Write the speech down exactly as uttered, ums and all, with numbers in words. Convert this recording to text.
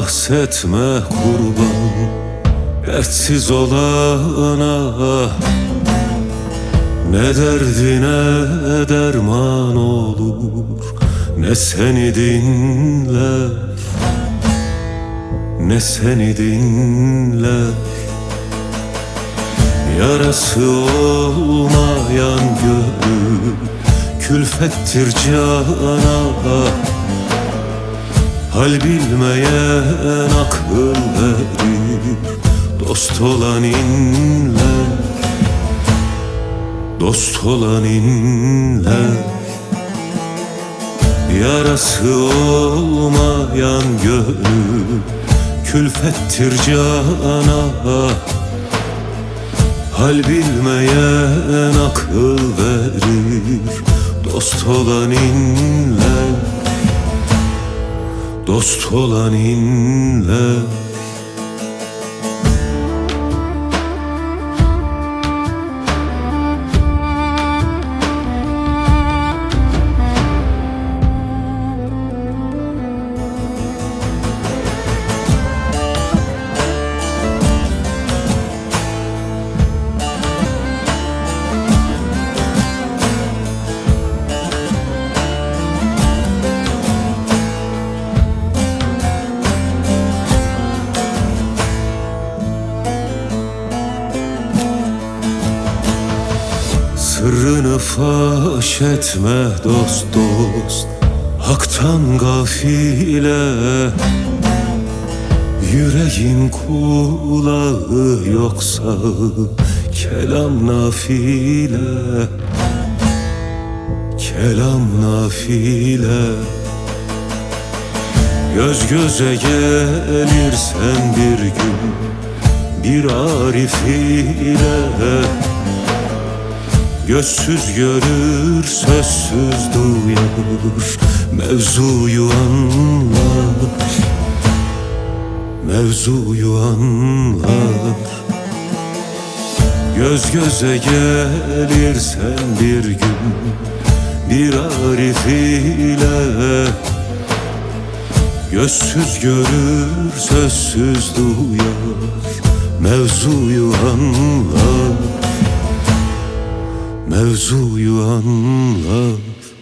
bahsetme kurban dertsiz olana, ne derdine derman olur, ne seni dinler, ne seni dinler. Yarası olmayan gönül külfettir cana, hal bilmeyen akıl verir, dost olan inler, dost olan inler. Yarası olmayan gönül külfettir cana, hal bilmeyen akıl verir, dost olan inler, dost olan inler. Sırrını faş etme dost dost, haktan gafile. Yüreğin kulağı yoksa kelam nafile, kelam nafile. Göz göze gelirsen bir gün bir arif ile, gözsüz görür, sözsüz duyar, mevzuyu anlar, mevzuyu anlar. Göz göze gelirsen bir gün bir arif ile, gözsüz görür, sözsüz duyar, mevzuyu anlar, mevzuyu anlar.